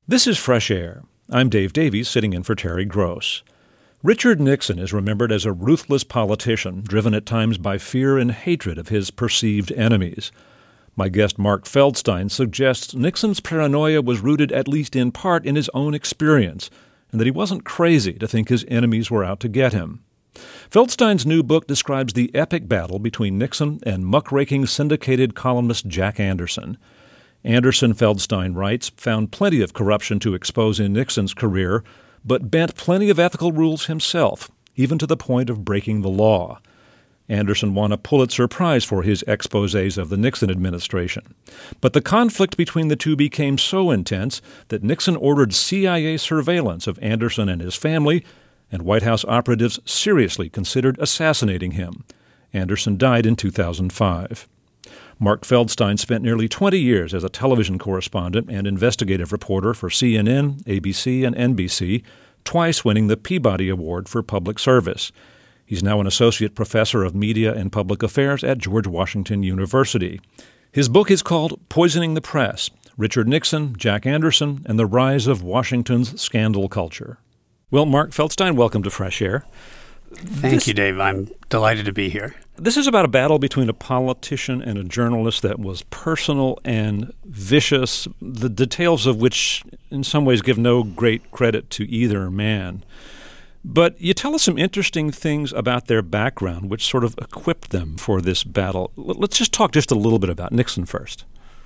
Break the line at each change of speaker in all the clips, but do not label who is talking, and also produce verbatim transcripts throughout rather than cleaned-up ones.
This is Fresh Air. I'm Dave Davies, sitting in for Terry Gross. Richard Nixon is remembered as a ruthless politician, driven at times by fear and hatred of his perceived enemies. My guest Mark Feldstein suggests Nixon's paranoia was rooted at least in part in his own experience, and that he wasn't crazy to think his enemies were out to get him. Feldstein's new book describes the epic battle between Nixon and muckraking syndicated columnist Jack Anderson. Anderson, Feldstein writes, found plenty of corruption to expose in Nixon's career, but bent plenty of ethical rules himself, even to the point of breaking the law. Anderson won a Pulitzer Prize for his exposés of the Nixon administration. But the conflict between the two became so intense that Nixon ordered C I A surveillance of Anderson and his family, and White House operatives seriously considered assassinating him. Anderson died in two thousand five. Mark Feldstein spent nearly twenty years as a television correspondent and investigative reporter for C N N, A B C, and N B C, twice winning the Peabody Award for public service. He's now an associate professor of media and public affairs at George Washington University. His book is called Poisoning the Press: Richard Nixon, Jack Anderson, and the Rise of Washington's Scandal Culture. Well, Mark Feldstein, welcome to Fresh Air.
Thank this, you, Dave. I'm delighted to be here.
This is about a battle between a politician and a journalist that was personal and vicious, the details of which in some ways give no great credit to either man. But you tell us some interesting things about their background, which sort of equipped them for this battle. Let's just talk just a little bit about Nixon first.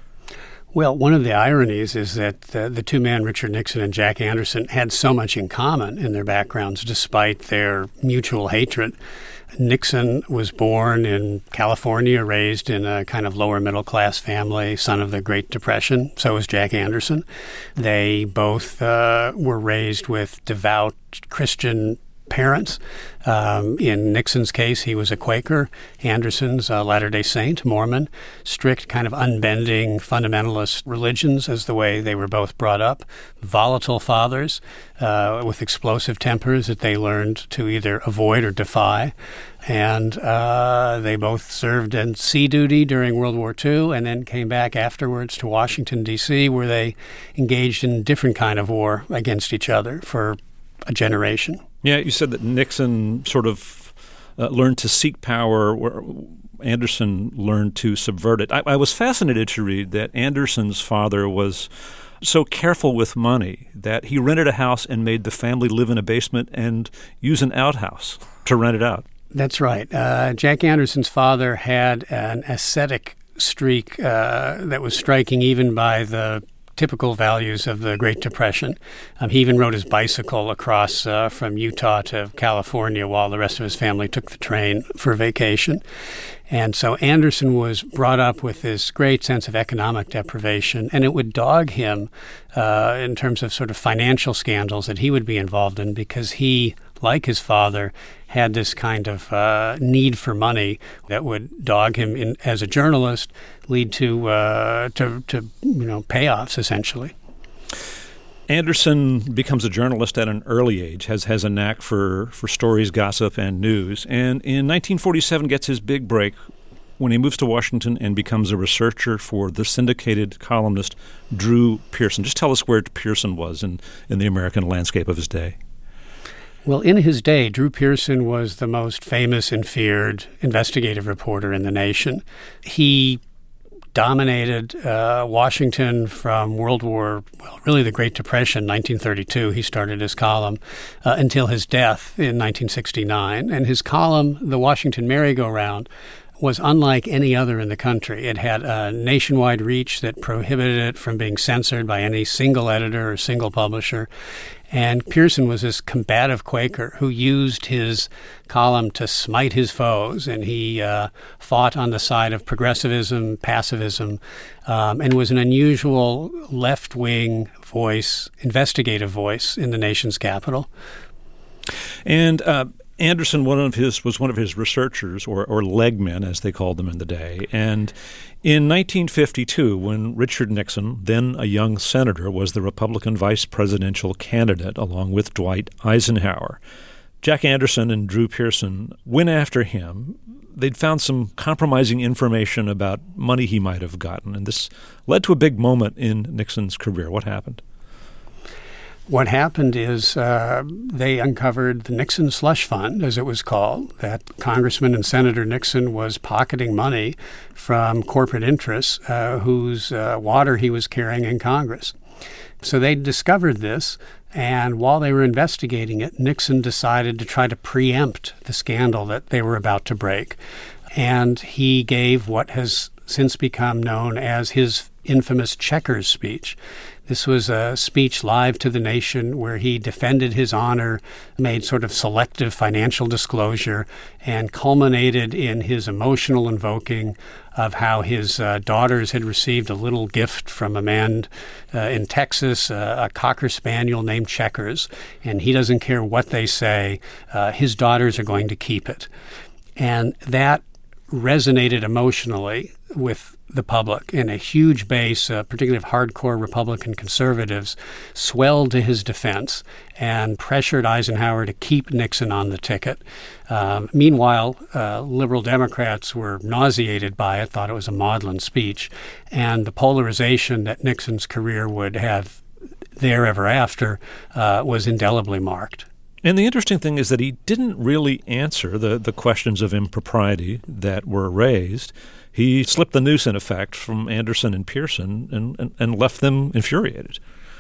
Well, one of the ironies is that the, the two men, Richard Nixon and Jack Anderson, had so much in common in their backgrounds despite their mutual hatred. Nixon was born in California, raised in a kind of lower middle class family, son of the Great Depression. So was Jack Anderson. They both uh, were raised with devout Christian parents. Um, in Nixon's case, he was a Quaker. Anderson's a Latter-day Saint, Mormon. Strict, kind of unbending fundamentalist religions as the way they were both brought up. Volatile fathers uh, with explosive tempers that they learned to either avoid or defy. And uh, they both served in sea duty during World War Two and then came back afterwards to Washington, D C, where they engaged in a different kind of war against each other for a generation.
Yeah, you said that Nixon sort of uh, learned to seek power, where Anderson learned to subvert it. I, I was fascinated to read that Anderson's father was so careful with money that he rented a house and made the family live in a basement and use an outhouse to rent it out.
That's right. Uh, Jack Anderson's father had an ascetic streak uh, that was striking even by the typical values of the Great Depression. Um, he even rode his bicycle across uh, from Utah to California while the rest of his family took the train for vacation. And so Anderson was brought up with this great sense of economic deprivation, and it would dog him uh, in terms of sort of financial scandals that he would be involved in because he, like his father, had this kind of uh, need for money that would dog him in, as a journalist, lead to, uh, to, to you know, payoffs, essentially.
Anderson becomes a journalist at an early age, has has a knack for, for stories, gossip, and news, and in nineteen forty-seven gets his big break when he moves to Washington and becomes a researcher for the syndicated columnist Drew Pearson. Just tell us where Pearson was in, in the American landscape of his day.
Well, in his day, Drew Pearson was the most famous and feared investigative reporter in the nation. He dominated uh, Washington from World War, well, really the Great Depression, nineteen thirty-two. He started his column uh, until his death in nineteen sixty-nine. And his column, The Washington Merry-Go-Round, was unlike any other in the country. It had a nationwide reach that prohibited it from being censored by any single editor or single publisher. And Pearson was this combative Quaker who used his column to smite his foes, and he uh, fought on the side of progressivism, pacifism, um, and was an unusual left-wing voice, investigative voice in the nation's capital.
And uh, Anderson, one of his was one of his researchers, or, or legmen, as they called them in the day. And in nineteen fifty-two, when Richard Nixon, then a young senator, was the Republican vice presidential candidate along with Dwight Eisenhower, Jack Anderson and Drew Pearson went after him. They'd found some compromising information about money he might have gotten, and this led to a big moment in Nixon's career. What happened?
what happened is uh, they uncovered the Nixon slush fund, as it was called, that Congressman and Senator Nixon was pocketing money from corporate interests uh, whose uh, water he was carrying in Congress. So they discovered this, and while they were investigating it, Nixon decided to try to preempt the scandal that they were about to break. And he gave what has since become known as his infamous Checkers speech. This was a speech live to the nation where he defended his honor, made sort of selective financial disclosure, and culminated in his emotional invoking of how his uh, daughters had received a little gift from a man uh, in Texas, uh, a Cocker Spaniel named Checkers, and he doesn't care what they say. Uh, his daughters are going to keep it. And that resonated emotionally with the public, and a huge base, uh, particularly of hardcore Republican conservatives, swelled to his defense and pressured Eisenhower to keep Nixon on the ticket. Um, meanwhile, uh, liberal Democrats were nauseated by it, thought it was a maudlin speech, and the polarization that Nixon's career would have there ever after uh, was indelibly marked.
And the interesting thing is that he didn't really answer the, the questions of impropriety that were raised. He slipped the noose, in effect, from Anderson and Pearson and, and, and left them infuriated.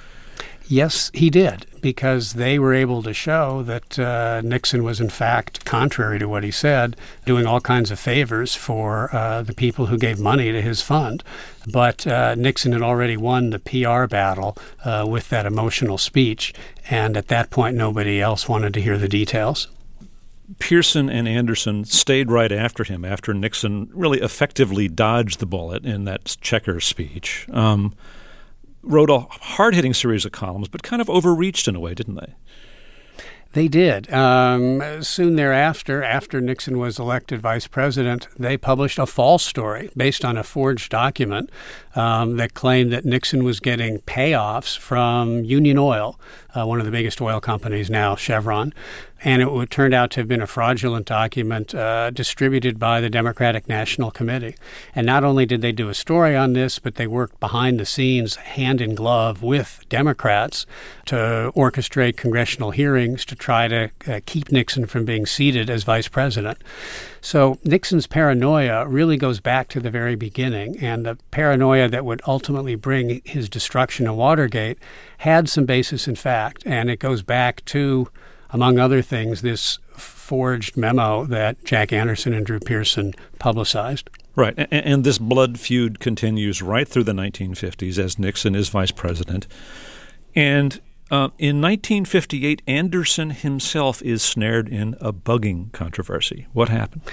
Yes, he did, because they were able to show that uh, Nixon was, in fact, contrary to what he said, doing all kinds of favors for uh, the people who gave money to his fund. But uh, Nixon had already won the P R battle uh, with that emotional speech, and at that point, nobody else wanted to hear the details.
Pearson and Anderson stayed right after him, after Nixon really effectively dodged the bullet in that Checkers speech. Um, wrote a hard-hitting series of columns, but kind of overreached in a way, didn't they?
They did. Um, soon thereafter, after Nixon was elected vice president, they published a false story based on a forged document um, that claimed that Nixon was getting payoffs from Union Oil, uh, one of the biggest oil companies now, Chevron. And it would turned out to have been a fraudulent document uh, distributed by the Democratic National Committee. And not only did they do a story on this, but they worked behind the scenes, hand in glove, with Democrats to orchestrate congressional hearings to try to uh, keep Nixon from being seated as vice president. So Nixon's paranoia really goes back to the very beginning, and the paranoia that would ultimately bring his destruction in Watergate had some basis in fact, and it goes back to, among other things, this forged memo that Jack Anderson and Drew Pearson publicized.
Right, and, and this blood feud continues right through the nineteen fifties as Nixon is vice president. And uh, in nineteen fifty-eight, Anderson himself is snared in a bugging controversy. What happened?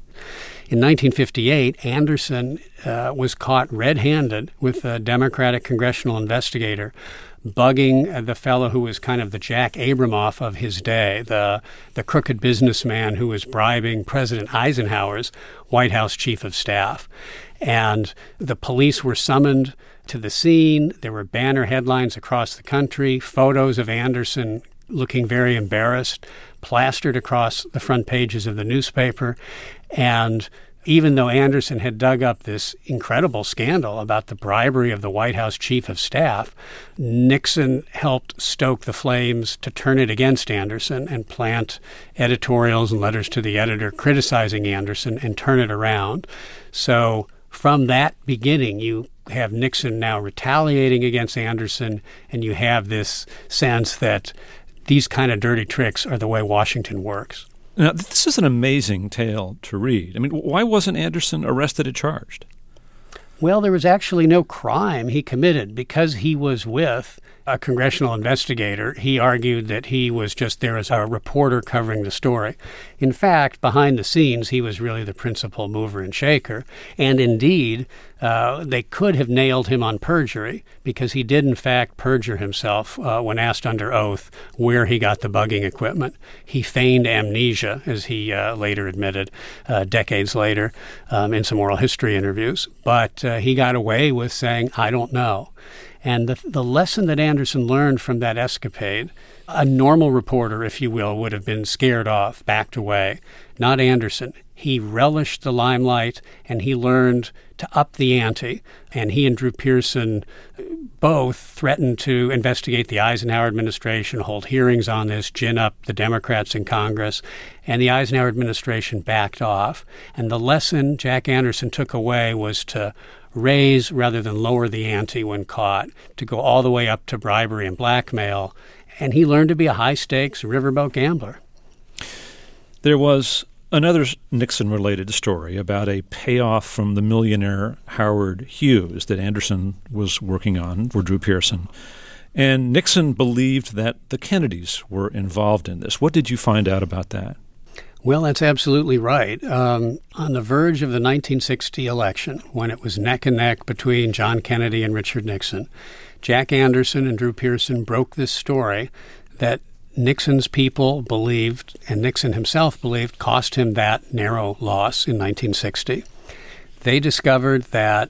In nineteen fifty-eight, Anderson uh, was caught red-handed with a Democratic congressional investigator bugging the fellow who was kind of the Jack Abramoff of his day, the the crooked businessman who was bribing President Eisenhower's White House chief of staff. And the police were summoned to the scene. There were banner headlines across the country, photos of Anderson looking very embarrassed, plastered across the front pages of the newspaper. And even though Anderson had dug up this incredible scandal about the bribery of the White House chief of staff, Nixon helped stoke the flames to turn it against Anderson and plant editorials and letters to the editor criticizing Anderson and turn it around. So from that beginning, you have Nixon now retaliating against Anderson, and you have this sense that these kind of dirty tricks are the way Washington works.
Now, this is an amazing tale to read. I mean, why wasn't Anderson arrested and charged?
Well, there was actually no crime he committed because he was with a congressional investigator. He argued that he was just there as a reporter covering the story. In fact, behind the scenes, he was really the principal mover and shaker. And indeed, uh, they could have nailed him on perjury because he did, in fact, perjure himself uh, when asked under oath where he got the bugging equipment. He feigned amnesia, as he uh, later admitted uh, decades later um, in some oral history interviews. But uh, he got away with saying, I don't know. And the, the lesson that Anderson learned from that escapade, a normal reporter, if you will, would have been scared off, backed away. Not Anderson. he relished the limelight, and he learned to up the ante. And he and Drew Pearson both threatened to investigate the Eisenhower administration, hold hearings on this, gin up the Democrats in Congress. And the Eisenhower administration backed off. And the lesson Jack Anderson took away was to raise rather than lower the ante when caught, to go all the way up to bribery and blackmail. And he learned to be a high-stakes riverboat gambler.
There was another Nixon-related story about a payoff from the millionaire Howard Hughes that Anderson was working on for Drew Pearson. And Nixon believed that the Kennedys were involved in this. What did you find out about that?
Well, that's absolutely right. Um, on the verge of the nineteen sixty election, when it was neck and neck between John Kennedy and Richard Nixon, Jack Anderson and Drew Pearson broke this story that Nixon's people believed, and Nixon himself believed, cost him that narrow loss in nineteen sixty. They discovered that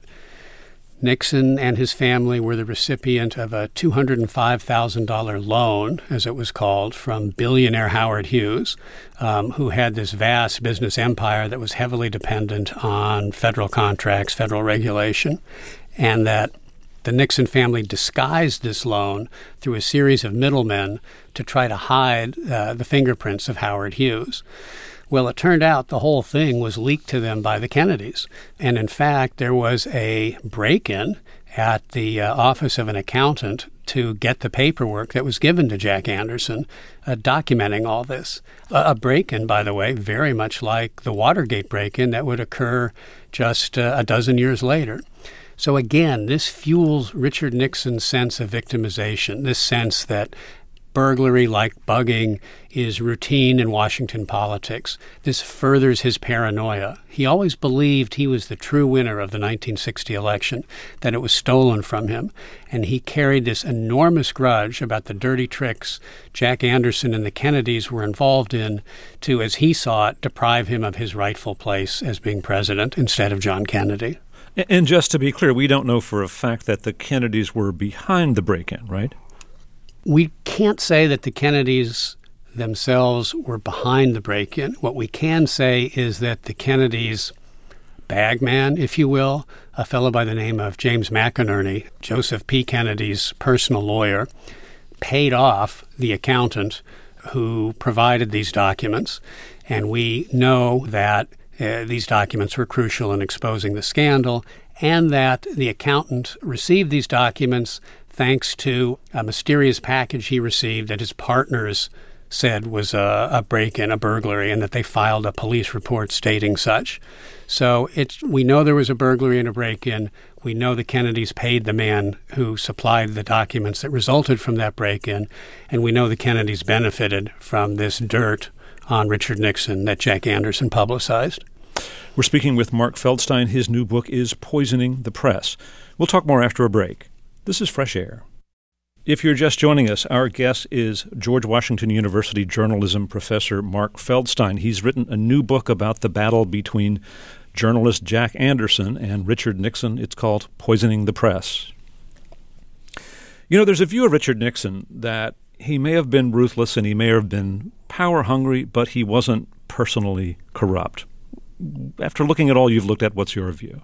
Nixon and his family were the recipient of a two hundred five thousand dollars loan, as it was called, from billionaire Howard Hughes, um, who had this vast business empire that was heavily dependent on federal contracts, federal regulation, and that the Nixon family disguised this loan through a series of middlemen to try to hide uh, the fingerprints of Howard Hughes. Well, it turned out the whole thing was leaked to them by the Kennedys. And in fact, there was a break-in at the uh, office of an accountant to get the paperwork that was given to Jack Anderson uh, documenting all this. Uh, a break-in, by the way, very much like the Watergate break-in that would occur just uh, a dozen years later. So again, this fuels Richard Nixon's sense of victimization, this sense that burglary, like bugging, is routine in Washington politics. This furthers his paranoia. He always believed he was the true winner of the nineteen sixty election, that it was stolen from him, and he carried this enormous grudge about the dirty tricks Jack Anderson and the Kennedys were involved in to, as he saw it, deprive him of his rightful place as being president instead of John Kennedy.
And just to be clear, we don't know for a fact that the Kennedys were behind the break-in, right?
We can't say that the Kennedys themselves were behind the break-in. What we can say is that the Kennedys' bagman, if you will, a fellow by the name of James McInerney, Joseph P. Kennedy's personal lawyer, paid off the accountant who provided these documents. And we know that uh, these documents were crucial in exposing the scandal, and that the accountant received these documents thanks to a mysterious package he received that his partners said was a, a break-in, a burglary, and that they filed a police report stating such. So it's, we know there was a burglary and a break-in. We know the Kennedys paid the man who supplied the documents that resulted from that break-in, and we know the Kennedys benefited from this dirt on Richard Nixon that Jack Anderson publicized.
We're speaking with Mark Feldstein. His new book is Poisoning the Press. We'll talk more after a break. This is Fresh Air. If you're just joining us, our guest is George Washington University journalism professor Mark Feldstein. He's written a new book about the battle between journalist Jack Anderson and Richard Nixon. It's called Poisoning the Press. You know, there's a view of Richard Nixon that he may have been ruthless and he may have been power-hungry, but he wasn't personally corrupt. After looking at all you've looked at, what's your view?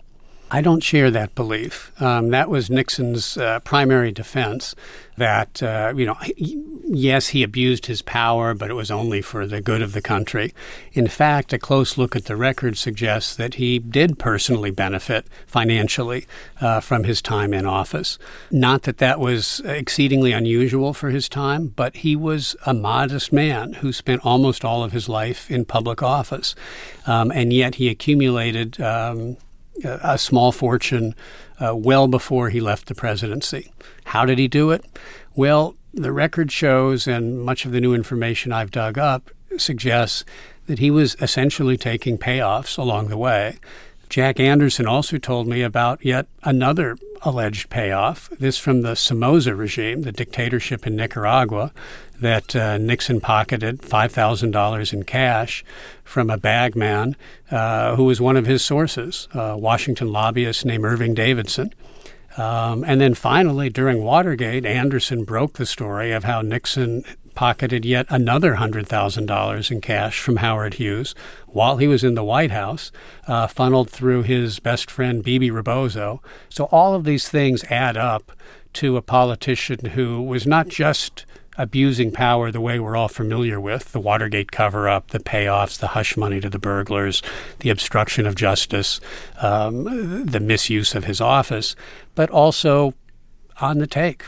I don't share that belief. Um, that was Nixon's uh, primary defense, that, uh, you know, he, yes, he abused his power, but it was only for the good of the country. In fact, a close look at the record suggests that he did personally benefit financially uh, from his time in office. Not that that was exceedingly unusual for his time, but he was a modest man who spent almost all of his life in public office. Um, and yet he accumulated Um, a small fortune uh, well before he left the presidency. How did he do it? Well, the record shows, and much of the new information I've dug up suggests that he was essentially taking payoffs along the way. Jack Anderson also told me about yet another alleged payoff, this from the Somoza regime, the dictatorship in Nicaragua, that uh, Nixon pocketed five thousand dollars in cash from a bagman uh, who was one of his sources, a Washington lobbyist named Irving Davidson. Um, and then finally, during Watergate, Anderson broke the story of how Nixon pocketed yet another one hundred thousand dollars in cash from Howard Hughes while he was in the White House, uh, funneled through his best friend, Bebe Rebozo. So all of these things add up to a politician who was not just abusing power the way we're all familiar with, the Watergate cover-up, the payoffs, the hush money to the burglars, the obstruction of justice, um, the misuse of his office, but also on the take.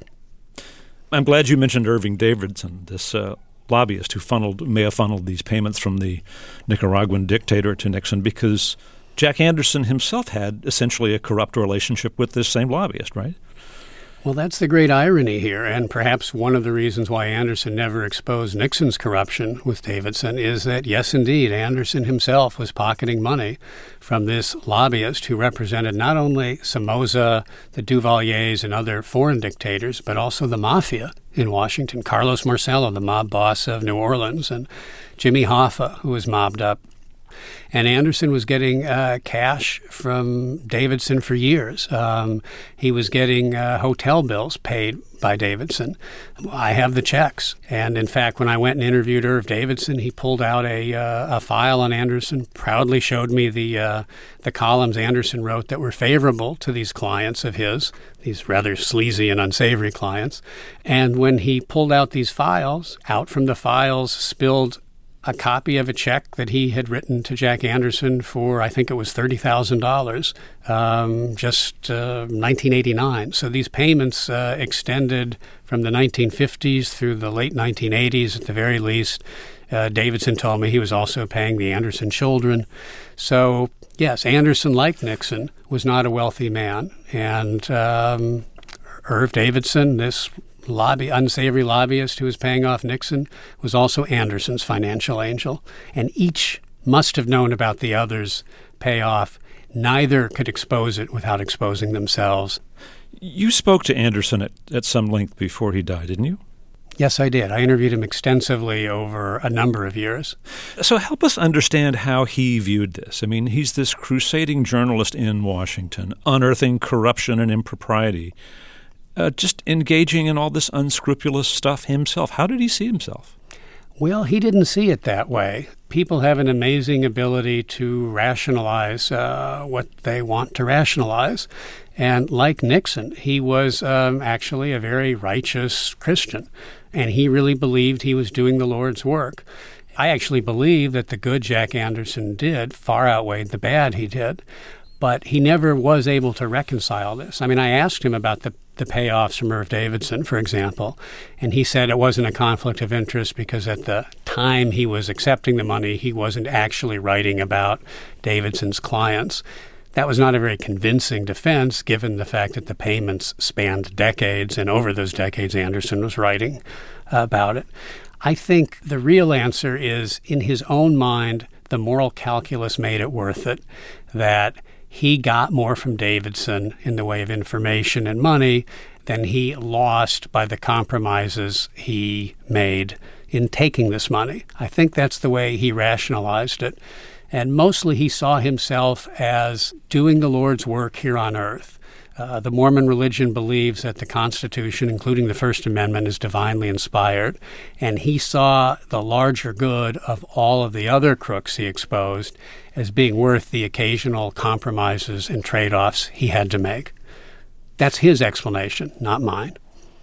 I'm glad you mentioned Irving Davidson, this uh, lobbyist who funneled, may have funneled these payments from the Nicaraguan dictator to Nixon, because Jack Anderson himself had essentially a corrupt relationship with this same lobbyist, right?
Well, that's the great irony here, and perhaps one of the reasons why Anderson never exposed Nixon's corruption with Davidson is that, yes, indeed, Anderson himself was pocketing money from this lobbyist who represented not only Somoza, the Duvaliers, and other foreign dictators, but also the mafia in Washington. Carlos Marcello, the mob boss of New Orleans, and Jimmy Hoffa, who was mobbed up. And Anderson was getting uh, cash from Davidson for years. Um, he was getting uh, hotel bills paid by Davidson. I have the checks. And in fact, when I went and interviewed Irv Davidson, he pulled out a, uh, a file on Anderson, proudly showed me the, uh, the columns Anderson wrote that were favorable to these clients of his, these rather sleazy and unsavory clients. And when he pulled out these files, out from the files spilled a copy of a check that he had written to Jack Anderson for, I think it was thirty thousand dollars, um, just uh, nineteen eighty-nine. So these payments uh, extended from the nineteen fifties through the late nineteen eighties at the very least. Uh, Davidson told me he was also paying the Anderson children. So, yes, Anderson, like Nixon, was not a wealthy man. And um, Irv Davidson, this lobby, unsavory lobbyist who was paying off Nixon, was also Anderson's financial angel, and each must have known about the other's payoff. Neither could expose it without exposing themselves.
You spoke to Anderson at, at some length before he died, didn't you?
Yes, I did. I interviewed him extensively over a number of years.
So help us understand how he viewed this. I mean, he's this crusading journalist in Washington, unearthing corruption and impropriety. Uh, just engaging in all this unscrupulous stuff himself. How did he see himself?
Well, he didn't see it that way. People have an amazing ability to rationalize uh, what they want to rationalize. And like Nixon, he was um, actually a very righteous Christian, and he really believed he was doing the Lord's work. I actually believe that the good Jack Anderson did far outweighed the bad he did. But he never was able to reconcile this. I mean, I asked him about the, the payoffs from Irv Davidson, for example, and he said it wasn't a conflict of interest because at the time he was accepting the money, he wasn't actually writing about Davidson's clients. That was not a very convincing defense, given the fact that the payments spanned decades, and over those decades, Anderson was writing about it. I think the real answer is, in his own mind, the moral calculus made it worth it, that he got more from Davidson in the way of information and money than he lost by the compromises he made in taking this money. I think that's the way he rationalized it. And mostly he saw himself as doing the Lord's work here on earth. Uh, the Mormon religion believes that the Constitution, including the First Amendment, is divinely inspired, and he saw the larger good of all of the other crooks he exposed as being worth the occasional compromises and trade-offs he had to make. That's his explanation, not mine.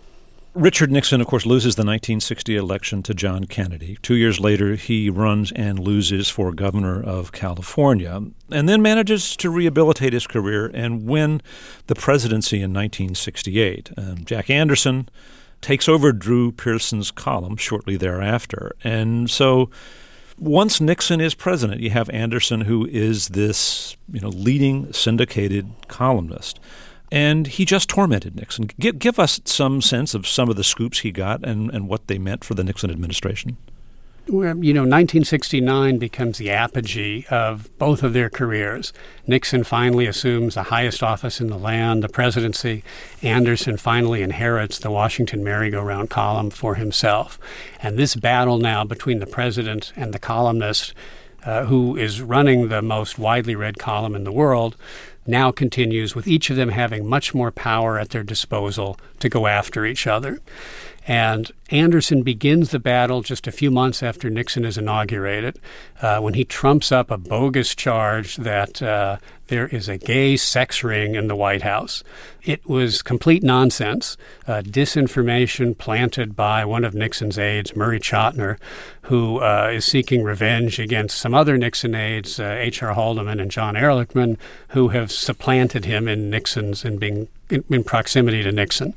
Richard Nixon, of course, loses the nineteen sixty election to John Kennedy. Two years later, he runs and loses for governor of California, and then manages to rehabilitate his career and win the presidency in nineteen sixty-eight. Um, Jack Anderson takes over Drew Pearson's column shortly thereafter. And so once Nixon is president, you have Anderson, who is this, you know, leading syndicated columnist. And he just tormented Nixon. Give, give us some sense of some of the scoops he got and, and what they meant for the Nixon administration.
Well, you know, nineteen sixty-nine becomes the apogee of both of their careers. Nixon finally assumes the highest office in the land, the presidency. Anderson finally inherits the Washington merry-go-round column for himself. And this battle now between the president and the columnist, uh, who is running the most widely read column in the world, now continues, with each of them having much more power at their disposal to go after each other. And Anderson begins the battle just a few months after Nixon is inaugurated, uh, when he trumps up a bogus charge that uh, there is a gay sex ring in the White House. It was complete nonsense, uh, disinformation planted by one of Nixon's aides, Murray Chotiner, who uh, is seeking revenge against some other Nixon aides, uh, H R Haldeman and John Ehrlichman, who have supplanted him in Nixon's in being in, in proximity to Nixon.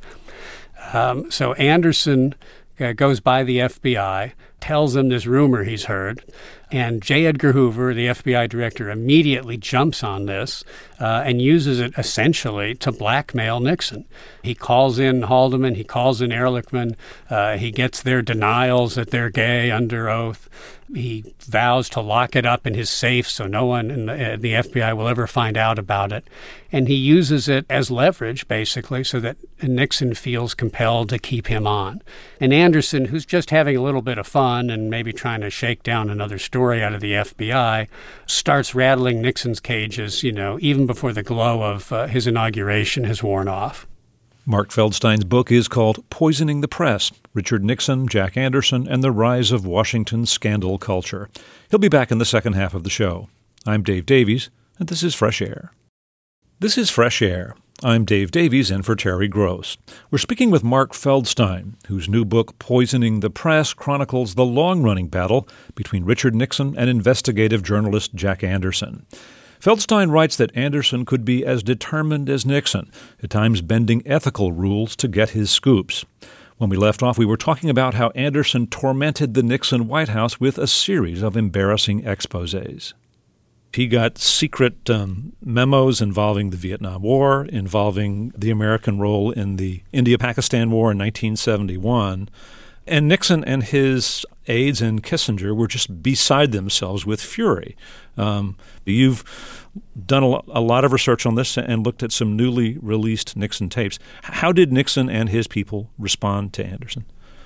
Um, so Anderson uh, goes by the F B I, tells them this rumor he's heard, and J. Edgar Hoover, the F B I director, immediately jumps on this uh, and uses it essentially to blackmail Nixon. He calls in Haldeman, he calls in Ehrlichman, uh, he gets their denials that they're gay under oath. He vows to lock it up in his safe so no one in the, uh, the F B I will ever find out about it. And he uses it as leverage, basically, so that Nixon feels compelled to keep him on. And Anderson, who's just having a little bit of fun and maybe trying to shake down another story out of the F B I, starts rattling Nixon's cages, you know, even before the glow of uh, his inauguration has worn off.
Mark Feldstein's book is called Poisoning the Press, Richard Nixon, Jack Anderson, and the Rise of Washington Scandal Culture. He'll be back in the second half of the show. I'm Dave Davies, and this is Fresh Air. This is Fresh Air. I'm Dave Davies, in for Terry Gross. We're speaking with Mark Feldstein, whose new book, Poisoning the Press, chronicles the long-running battle between Richard Nixon and investigative journalist Jack Anderson. Feldstein writes that Anderson could be as determined as Nixon, at times bending ethical rules to get his scoops. When we left off, we were talking about how Anderson tormented the Nixon White House with a series of embarrassing exposés. He got secret um, memos involving the Vietnam War, involving the American role in the India-Pakistan War in nineteen seventy-one. And Nixon and his aides and Kissinger were just beside themselves with fury. Um, you've done a, lo- a lot of research on this and looked at some newly released Nixon tapes. How did Nixon and his people respond to Anderson?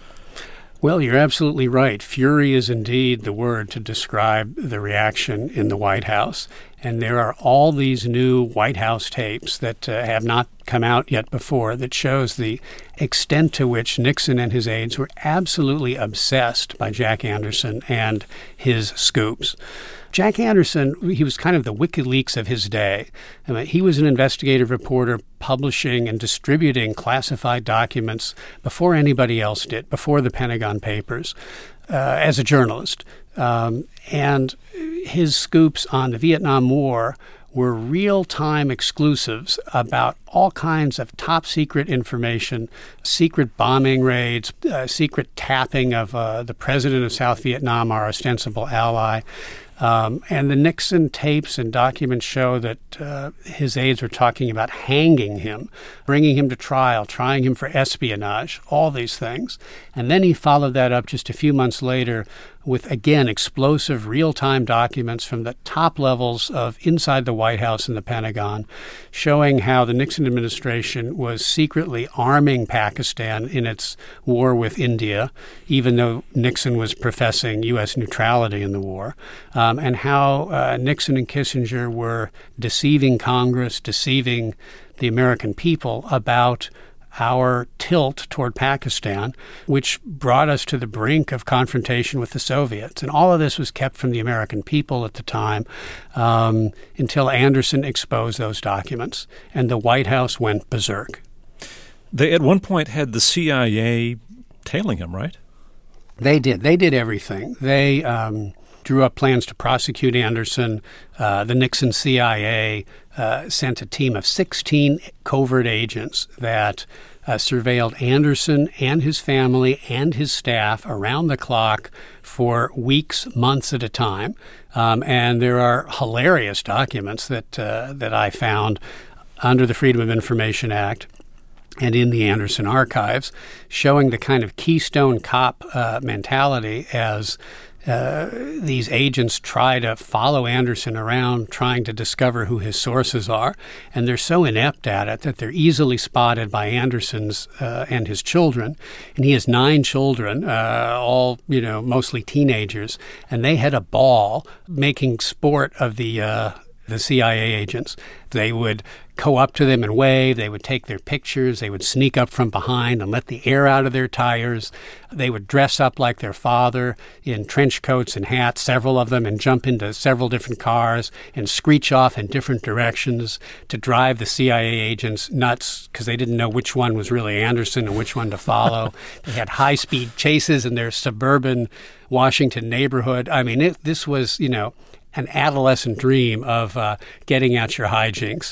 Well, you're absolutely right. Fury is indeed the word to describe the reaction in the White House. And there are all these new White House tapes that uh, have not come out yet before that shows the extent to which Nixon and his aides were absolutely obsessed by Jack Anderson and his scoops. Jack Anderson, he was kind of the WikiLeaks of his day. I mean, he was an investigative reporter publishing and distributing classified documents before anybody else did, before the Pentagon Papers, uh, as a journalist. Um, and his scoops on the Vietnam War were real-time exclusives about all kinds of top-secret information, secret bombing raids, uh, secret tapping of uh, the president of South Vietnam, our ostensible ally. Um, and the Nixon tapes and documents show that uh, his aides were talking about hanging him, bringing him to trial, trying him for espionage, all these things. And then he followed that up just a few months later with, again, explosive real-time documents from the top levels of inside the White House and the Pentagon, showing how the Nixon administration was secretly arming Pakistan in its war with India, even though Nixon was professing U S neutrality in the war, um, and how uh, Nixon and Kissinger were deceiving Congress, deceiving the American people about our tilt toward Pakistan, which brought us to the brink of confrontation with the Soviets. And all of this was kept from the American people at the time um, until Anderson exposed those documents, and the White House went berserk.
They at one point had the C I A tailing him, right?
They did. They did everything. They um, drew up plans to prosecute Anderson. Uh, the Nixon C I A uh, sent a team of sixteen covert agents that uh, surveilled Anderson and his family and his staff around the clock for weeks, months at a time. Um, and there are hilarious documents that uh, that I found under the Freedom of Information Act and in the Anderson archives, showing the kind of Keystone Cop uh, mentality as uh, these agents try to follow Anderson around, trying to discover who his sources are. And they're so inept at it that they're easily spotted by Anderson's uh, and his children. And he has nine children, uh, all, you know, mostly teenagers. And they had a ball making sport of the uh, the C I A agents. They would go up to them and wave. They would take their pictures. They would sneak up from behind and let the air out of their tires. They would dress up like their father in trench coats and hats, several of them, and jump into several different cars and screech off in different directions to drive the C I A agents nuts because they didn't know which one was really Anderson and which one to follow. They had high-speed chases in their suburban Washington neighborhood. I mean, it, this was, you know, an adolescent dream of uh, getting at your hijinks.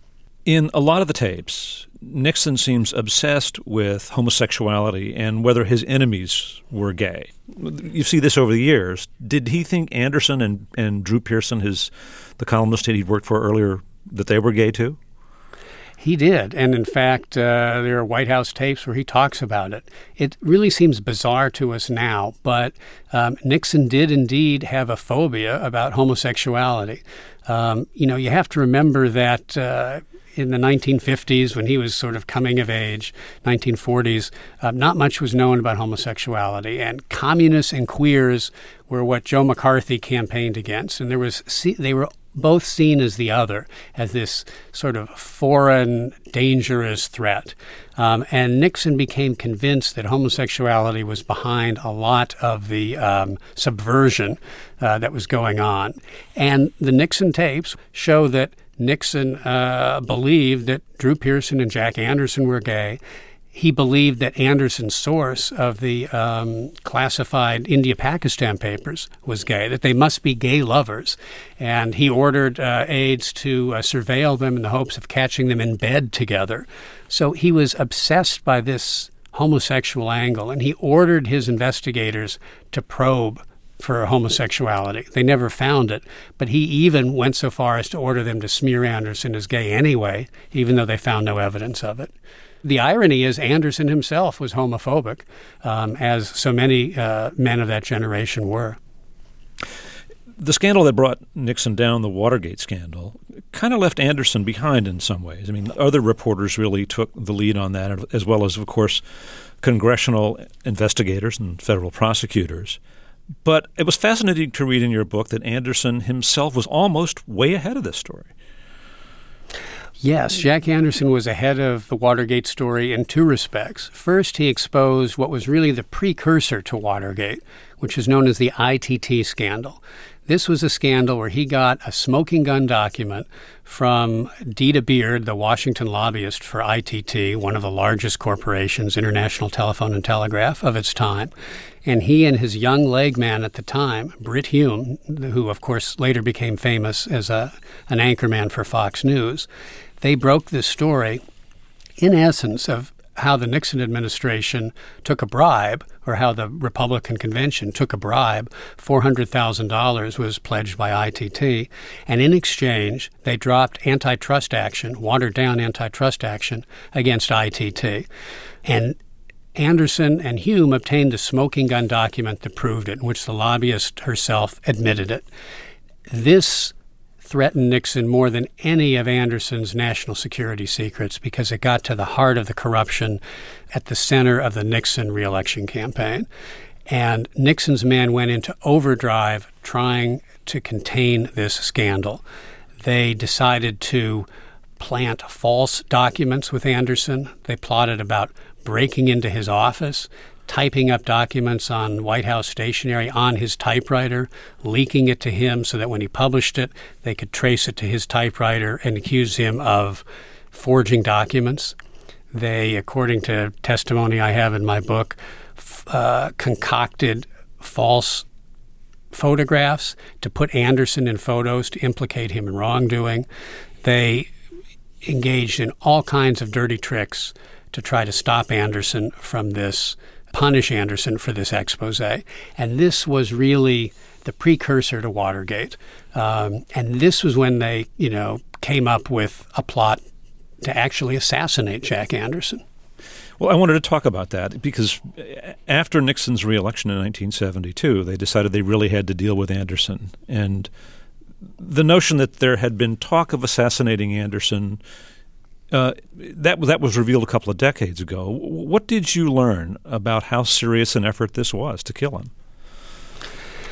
In a lot of the tapes, Nixon seems obsessed with homosexuality and whether his enemies were gay. You see this over the years. Did he think Anderson and, and Drew Pearson, his the columnist he'd worked for earlier, that they were gay too?
He did. And in fact, uh, there are White House tapes where he talks about it. It really seems bizarre to us now, but um, Nixon did indeed have a phobia about homosexuality. Um, you know, you have to remember that uh, in the nineteen fifties, when he was sort of coming of age, nineteen forties, uh, not much was known about homosexuality. And communists and queers were what Joe McCarthy campaigned against. And there was they were both seen as the other, as this sort of foreign, dangerous threat. Um, and Nixon became convinced that homosexuality was behind a lot of the um, subversion uh, that was going on. And the Nixon tapes show that Nixon uh, believed that Drew Pearson and Jack Anderson were gay. He believed that Anderson's source of the um, classified India-Pakistan papers was gay, that they must be gay lovers. And he ordered uh, aides to uh, surveil them in the hopes of catching them in bed together. So he was obsessed by this homosexual angle, and he ordered his investigators to probe for homosexuality. They never found it, but he even went so far as to order them to smear Anderson as gay anyway, even though they found no evidence of it. The irony is Anderson himself was homophobic, um, as so many uh, men of that generation were.
The scandal that brought Nixon down, the Watergate scandal, kind of left Anderson behind in some ways. I mean, other reporters really took the lead on that, as well as, of course, congressional investigators and federal prosecutors. But it was fascinating to read in your book that Anderson himself was almost way ahead of this story.
Yes, Jack Anderson was ahead of the Watergate story in two respects. First, he exposed what was really the precursor to Watergate, which is known as the I T T scandal. This was a scandal where he got a smoking gun document from Dita Beard, the Washington lobbyist for I T T, one of the largest corporations, International Telephone and Telegraph, of its time. And he and his young leg man at the time, Britt Hume, who of course later became famous as a, an anchorman for Fox News, they broke this story, in essence, of how the Nixon administration took a bribe, or how the Republican convention took a bribe. four hundred thousand dollars was pledged by I T T, and in exchange, they dropped antitrust action, watered-down antitrust action against I T T. And Anderson and Hume obtained a smoking gun document that proved it, in which the lobbyist herself admitted it. This threatened Nixon more than any of Anderson's national security secrets because it got to the heart of the corruption at the center of the Nixon reelection campaign. And Nixon's men went into overdrive trying to contain this scandal. They decided to plant false documents with Anderson. They plotted about breaking into his office, typing up documents on White House stationery on his typewriter, leaking it to him so that when he published it, they could trace it to his typewriter and accuse him of forging documents. They, according to testimony I have in my book, f- uh, concocted false photographs to put Anderson in photos to implicate him in wrongdoing. They engaged in all kinds of dirty tricks to try to stop Anderson from this, punish Anderson for this expose. And this was really the precursor to Watergate. Um, and this was when they, you know, came up with a plot to actually assassinate Jack Anderson.
Well, I wanted to talk about that because after Nixon's reelection in nineteen seventy-two, they decided they really had to deal with Anderson. And the notion that there had been talk of assassinating Anderson, Uh, that that was revealed a couple of decades ago. What did you learn about how serious an effort this was to kill him?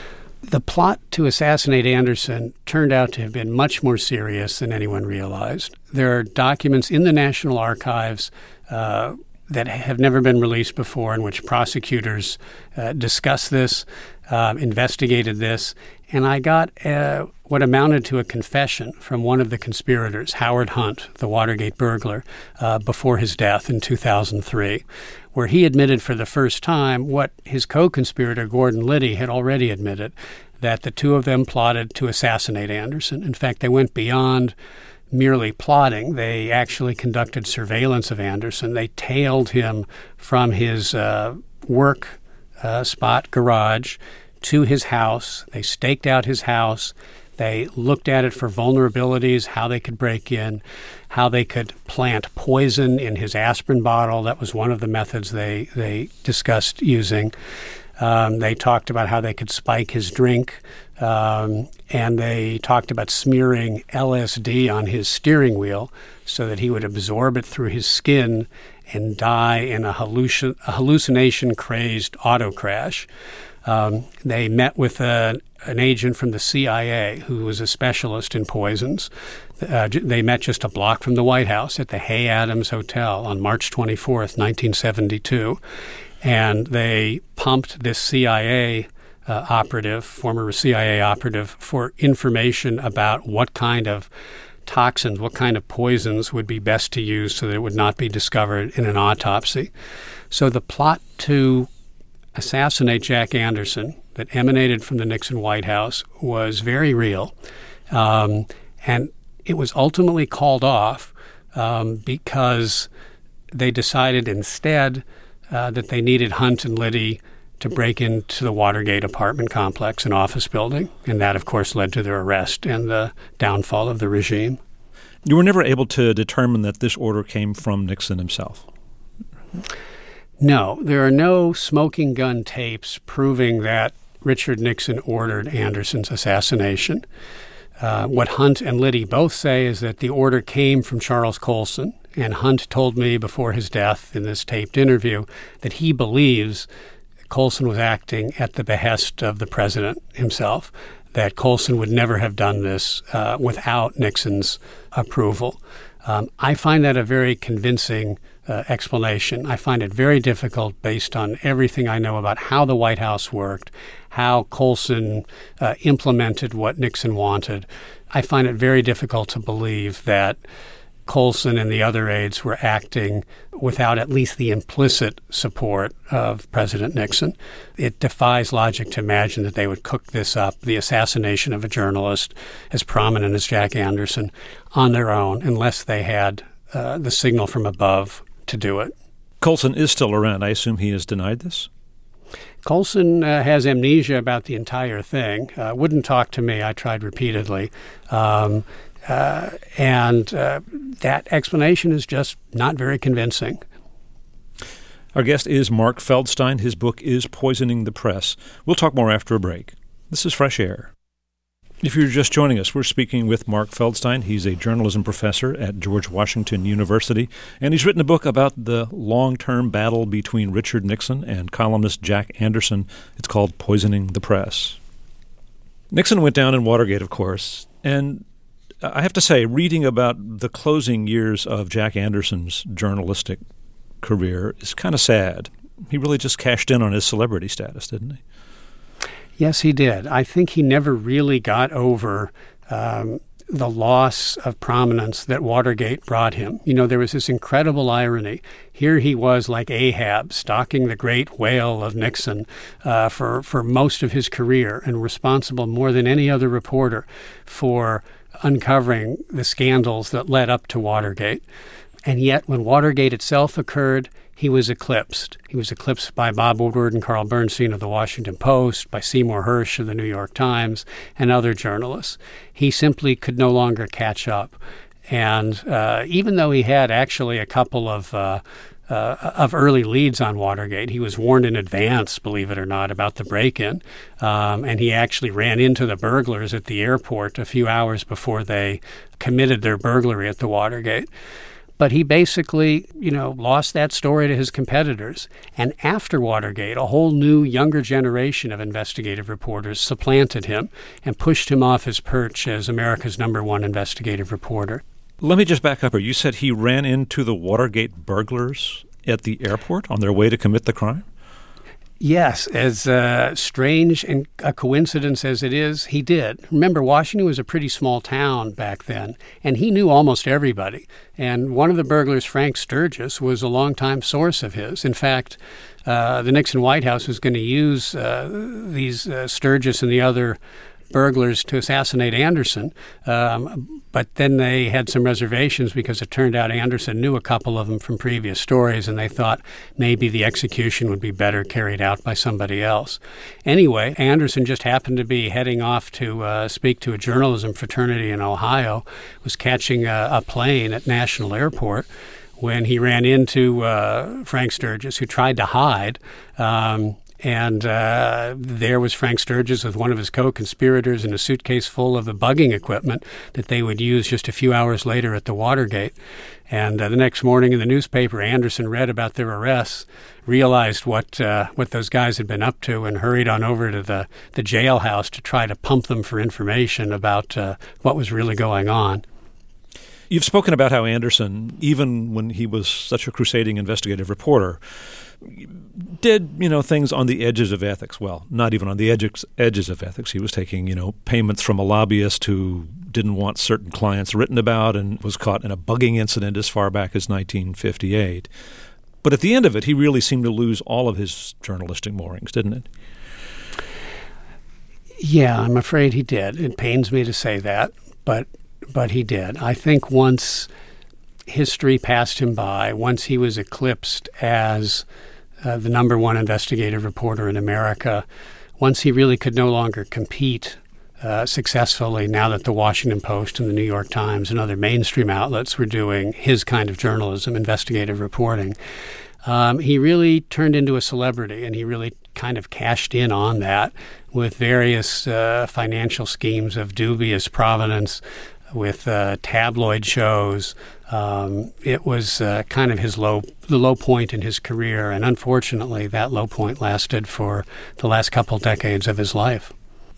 The plot to assassinate Anderson turned out to have been much more serious than anyone realized. There are documents in the National Archives uh, that have never been released before in which prosecutors uh, discussed this, uh, investigated this, and I got uh, what amounted to a confession from one of the conspirators, Howard Hunt, the Watergate burglar, uh, before his death in two thousand three, where he admitted for the first time what his co-conspirator, Gordon Liddy, had already admitted, that the two of them plotted to assassinate Anderson. In fact, they went beyond merely plotting. They actually conducted surveillance of Anderson. They tailed him from his uh, work uh, spot garage to his house. They staked out his house. They looked at it for vulnerabilities, how they could break in, how they could plant poison in his aspirin bottle. That was one of the methods they, they discussed using. Um, they talked about how they could spike his drink, um, and they talked about smearing L S D on his steering wheel so that he would absorb it through his skin and die in a, hallucin- a hallucination-crazed auto crash. Um, they met with a, an agent from the C I A who was a specialist in poisons. Uh, they met just a block from the White House at the Hay Adams Hotel on March twenty-fourth, nineteen seventy-two. And they pumped this C I A uh, operative, former C I A operative, for information about what kind of toxins, what kind of poisons would be best to use so that it would not be discovered in an autopsy. So the plot to assassinate Jack Anderson that emanated from the Nixon White House was very real. Um, and it was ultimately called off um, because they decided instead Uh, that they needed Hunt and Liddy to break into the Watergate apartment complex and office building. And that, of course, led to their arrest and the downfall of the regime.
You were never able to determine that this order came from Nixon himself?
No, there are no smoking gun tapes proving that Richard Nixon ordered Anderson's assassination. Uh, what Hunt and Liddy both say is that the order came from Charles Colson, and Hunt told me before his death in this taped interview that he believes Colson was acting at the behest of the president himself, that Colson would never have done this uh, without Nixon's approval. Um, I find that a very convincing uh, explanation. I find it very difficult based on everything I know about how the White House worked, how Colson uh, implemented what Nixon wanted. I find it very difficult to believe that Colson and the other aides were acting without at least the implicit support of President Nixon. It defies logic to imagine that they would cook this up, the assassination of a journalist as prominent as Jack Anderson, on their own, unless they had uh, the signal from above to do it.
Colson is still around. I assume he has denied this?
Colson uh, has amnesia about the entire thing. Uh, wouldn't talk to me. I tried repeatedly. Um, Uh, and uh, that explanation is just not very convincing.
Our guest is Mark Feldstein. His book is Poisoning the Press. We'll talk more after a break. This is Fresh Air. If you're just joining us, we're speaking with Mark Feldstein. He's a journalism professor at George Washington University, and he's written a book about the long-term battle between Richard Nixon and columnist Jack Anderson. It's called Poisoning the Press. Nixon went down in Watergate, of course, and I have to say, reading about the closing years of Jack Anderson's journalistic career is kind of sad. He really just cashed in on his celebrity status, didn't he?
Yes, he did. I think he never really got over um, the loss of prominence that Watergate brought him. You know, there was this incredible irony. Here he was like Ahab, stalking the great whale of Nixon uh, for, for most of his career and responsible more than any other reporter for uncovering the scandals that led up to Watergate. And yet, when Watergate itself occurred, he was eclipsed. He was eclipsed by Bob Woodward and Carl Bernstein of the Washington Post, by Seymour Hersh of the New York Times, and other journalists. He simply could no longer catch up. And uh, even though he had actually a couple of uh, uh, of early leads on Watergate, he was warned in advance, believe it or not, about the break-in. Um, and he actually ran into the burglars at the airport a few hours before they committed their burglary at the Watergate. But he basically, you know, lost that story to his competitors. And after Watergate, a whole new, younger generation of investigative reporters supplanted him and pushed him off his perch as America's number one investigative reporter.
Let me just back up here. You said he ran into the Watergate burglars at the airport on their way to commit the crime?
Yes, as uh, strange and a coincidence as it is, he did. Remember, Washington was a pretty small town back then, and he knew almost everybody. And one of the burglars, Frank Sturgis, was a longtime source of his. In fact, uh, the Nixon White House was going to use uh, these uh, Sturgis and the other burglars to assassinate Anderson, um, but then they had some reservations because it turned out Anderson knew a couple of them from previous stories, and they thought maybe the execution would be better carried out by somebody else. Anyway, Anderson just happened to be heading off to uh, speak to a journalism fraternity in Ohio, was catching a, a plane at National Airport when he ran into uh, Frank Sturgis, who tried to hide. Um, And uh, there was Frank Sturgis with one of his co-conspirators in a suitcase full of the bugging equipment that they would use just a few hours later at the Watergate. And uh, the next morning in the newspaper, Anderson read about their arrests, realized what uh, what those guys had been up to, and hurried on over to the, the jailhouse to try to pump them for information about uh, what was really going on.
You've spoken about how Anderson, even when he was such a crusading investigative reporter, did, you know, things on the edges of ethics. Well, not even on the edges edges of ethics. He was taking, you know, payments from a lobbyist who didn't want certain clients written about and was caught in a bugging incident as far back as nineteen fifty-eight. But at the end of it, he really seemed to lose all of his journalistic moorings, didn't it?
Yeah, I'm afraid he did. It pains me to say that, but but he did. I think once history passed him by, once he was eclipsed as uh, the number one investigative reporter in America, once he really could no longer compete uh, successfully now that the Washington Post and the New York Times and other mainstream outlets were doing his kind of journalism, investigative reporting, um, he really turned into a celebrity, and he really kind of cashed in on that with various uh, financial schemes of dubious provenance, with uh, tabloid shows. Um, it was uh, kind of his low, the low point in his career, and unfortunately, that low point lasted for the last couple decades of his life.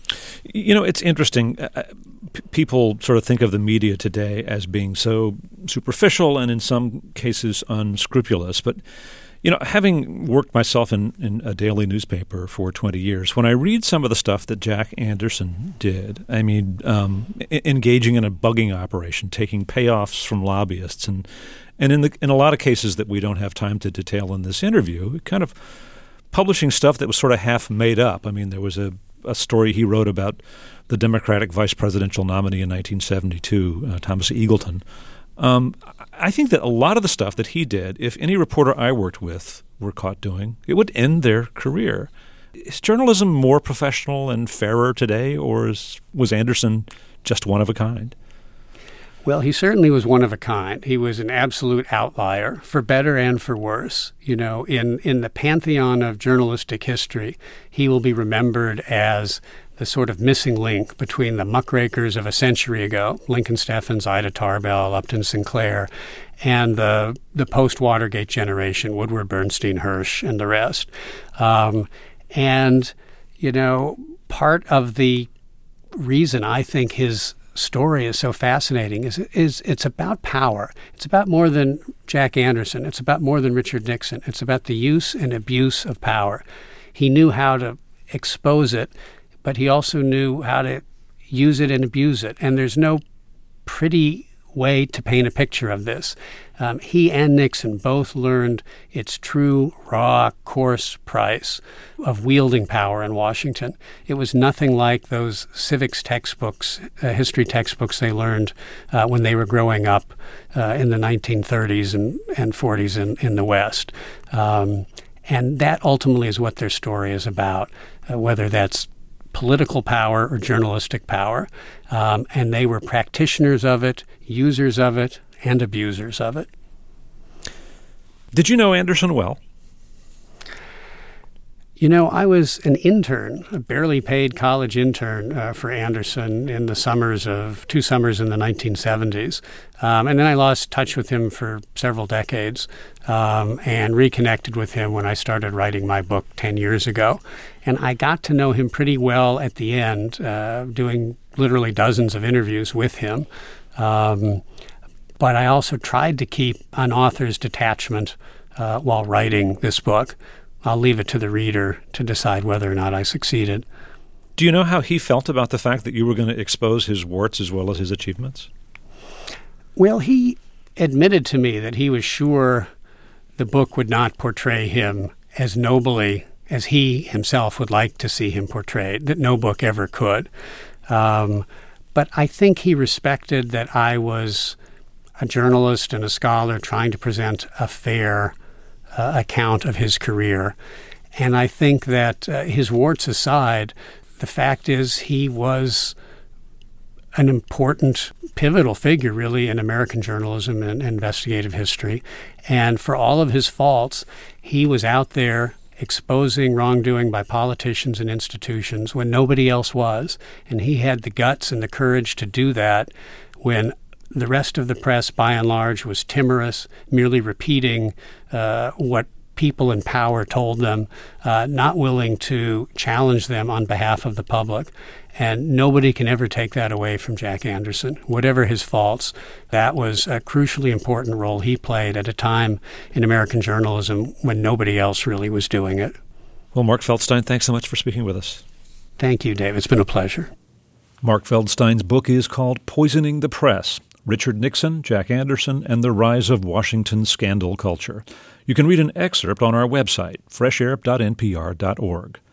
You know, it's interesting. Uh, p- people sort of think of the media today as being so superficial and in some cases unscrupulous, but you know, having worked myself in, in a daily newspaper for twenty years, when I read some of the stuff that Jack Anderson did, I mean, um, I- engaging in a bugging operation, taking payoffs from lobbyists, and and in the in a lot of cases that we don't have time to detail in this interview, kind of publishing stuff that was sort of half made up. I mean, there was a, a story he wrote about the Democratic vice presidential nominee in nineteen seventy-two, uh, Thomas Eagleton. Um, I think that a lot of the stuff that he did, if any reporter I worked with were caught doing, it would end their career. Is journalism more professional and fairer today, or is, was Anderson just one of a kind?
Well, he certainly was one of a kind. He was an absolute outlier, for better and for worse. You know, in, in the pantheon of journalistic history, he will be remembered as the sort of missing link between the muckrakers of a century ago, Lincoln Steffens, Ida Tarbell, Upton Sinclair, and the the post-Watergate generation, Woodward Bernstein, Hirsch, and the rest. Um, and, you know, part of the reason I think his story is so fascinating is is it's about power. It's about more than Jack Anderson. It's about more than Richard Nixon. It's about the use and abuse of power. He knew how to expose it, but he also knew how to use it and abuse it. And there's no pretty way to paint a picture of this. Um, he and Nixon both learned its true, raw, coarse price of wielding power in Washington. It was nothing like those civics textbooks, uh, history textbooks they learned uh, when they were growing up uh, in the nineteen thirties and, and forties in, in the West. Um, and that ultimately is what their story is about, uh, whether that's political power or journalistic power. Um, and they were practitioners of it, users of it, and abusers of it.
Did you know Anderson well?
You know, I was an intern, a barely paid college intern uh, for Anderson in the summers of, two summers in the nineteen seventies. Um, and then I lost touch with him for several decades um, and reconnected with him when I started writing my book ten years ago. And I got to know him pretty well at the end, uh, doing literally dozens of interviews with him. Um, but I also tried to keep an author's detachment uh, while writing this book. I'll leave it to the reader to decide whether or not I succeeded.
Do you know how he felt about the fact that you were going to expose his warts as well as his achievements?
Well, he admitted to me that he was sure the book would not portray him as nobly as he himself would like to see him portrayed, that no book ever could. Um, but I think he respected that I was a journalist and a scholar trying to present a fair Uh, account of his career. And I think that uh, his warts aside, the fact is he was an important, pivotal figure, really, in American journalism and investigative history. And for all of his faults, he was out there exposing wrongdoing by politicians and institutions when nobody else was. And he had the guts and the courage to do that when the rest of the press, by and large, was timorous, merely repeating uh, what people in power told them, uh, not willing to challenge them on behalf of the public. And nobody can ever take that away from Jack Anderson. Whatever his faults, that was a crucially important role he played at a time in American journalism when nobody else really was doing it.
Well, Mark Feldstein, thanks so much for speaking with us.
Thank you, Dave. It's been a pleasure.
Mark Feldstein's book is called Poisoning the Press: Richard Nixon, Jack Anderson, and the Rise of Washington Scandal Culture. You can read an excerpt on our website, fresh air dot n p r dot org.